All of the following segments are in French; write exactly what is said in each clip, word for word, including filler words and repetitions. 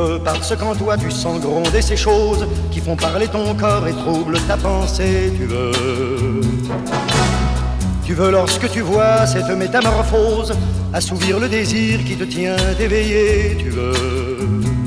veux parce qu'en toi tu sens gronder ces choses qui font parler ton corps et troublent ta pensée. Tu veux, tu veux lorsque tu vois cette métamorphose assouvir le désir qui te tient éveillé. Tu veux,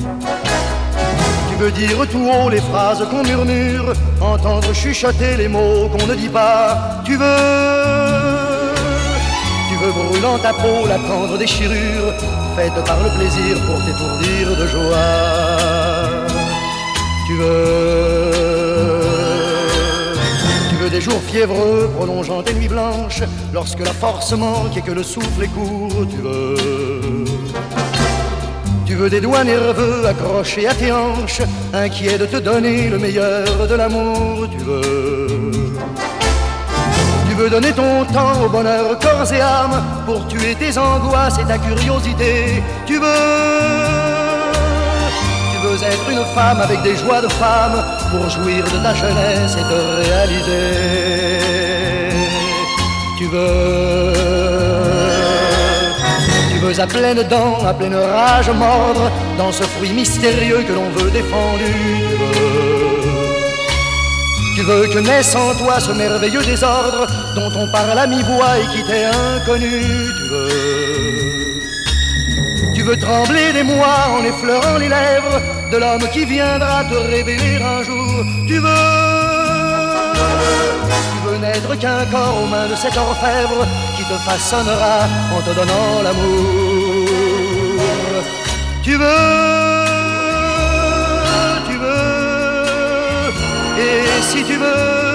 tu veux dire tout haut les phrases qu'on murmure, entendre chuchoter les mots qu'on ne dit pas. Tu veux, tu veux brûlant ta peau la tendre déchirure faite par le plaisir pour t'étourdir de joie. Tu veux, tu veux des jours fiévreux prolongeant tes nuits blanches lorsque la force manque et que le souffle est court. Tu veux, tu veux des doigts nerveux accrochés à tes hanches, inquiets de te donner le meilleur de l'amour. Tu veux, tu veux donner ton temps au bonheur corps et âme pour tuer tes angoisses et ta curiosité. Tu veux, tu veux être une femme avec des joies de femme pour jouir de ta jeunesse et te réaliser. Tu veux, tu veux à pleines dents, à pleine rage mordre dans ce fruit mystérieux que l'on veut défendu. Tu veux, tu veux que naisse en toi ce merveilleux désordre dont on parle à mi-voix et qui t'est inconnu. Tu veux, tu veux trembler des mois en effleurant les lèvres de l'homme qui viendra te révéler un jour. Tu veux, tu veux n'être qu'un corps aux mains de cet orfèvre qui te façonnera en te donnant l'amour. Tu veux, tu veux, et si tu veux